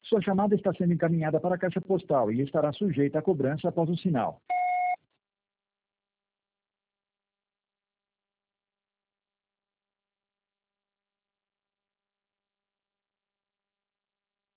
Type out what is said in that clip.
Sua chamada está sendo encaminhada para a caixa postal e estará sujeita a cobrança após o sinal.